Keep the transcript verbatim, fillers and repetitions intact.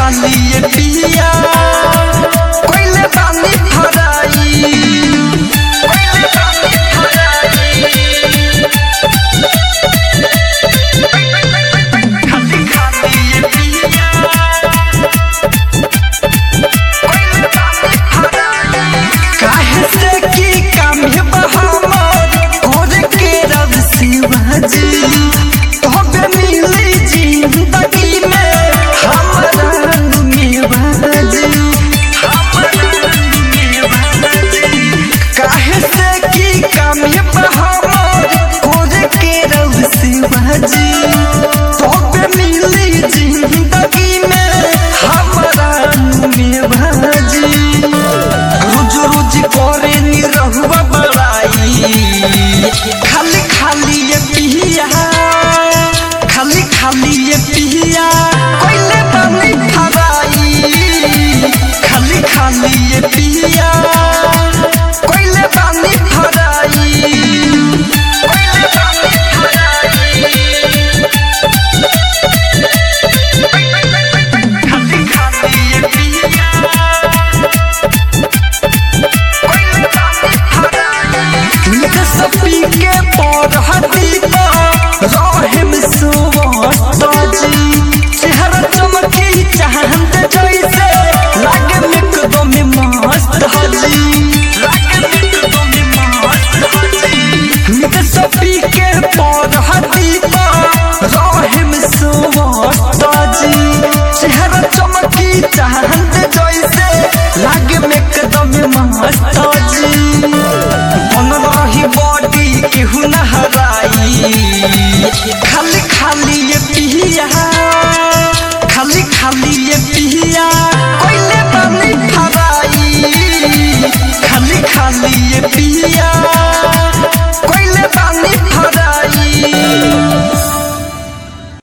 खाली ये पिया कोइले बानी फराई कोइले बानी फराई खाली खाली ये पिया कोइले बानी फराई काहे से की काम है बहामर और के रब शिवाजी तोबे मिली जिंदगी में हमरा रंग में बाजी हमरा रंग में बाजी काहे से की काम है बहामर और के रब शिवाजी तोबे मिली जिंदगी में हमरा रंग में बाजी रोज रोज करे नी रहुआ बड़ाई खाली खाली ये पिया खाली खाली ये पिया कोइले बानी फराई खाली खाली ये पिया कोइले बानी फराई कोइले बानी फराई खाली खाली ये पिया कोइले बानी फराई निक सपी के पर हदीपा रहम सुवताजी चेहरा चमकी चांद जैसे लागे एकदम मस्त हजी लागे एकदम मस्त हजी निक सपी के पर हदीपा रहम सुवताजी चेहरा चमकी चांद जैसे